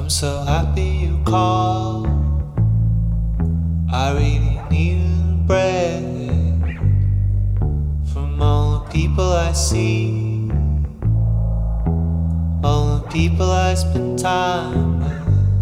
so happy you called. I really need a break from all the people I see, all the people I spend time with.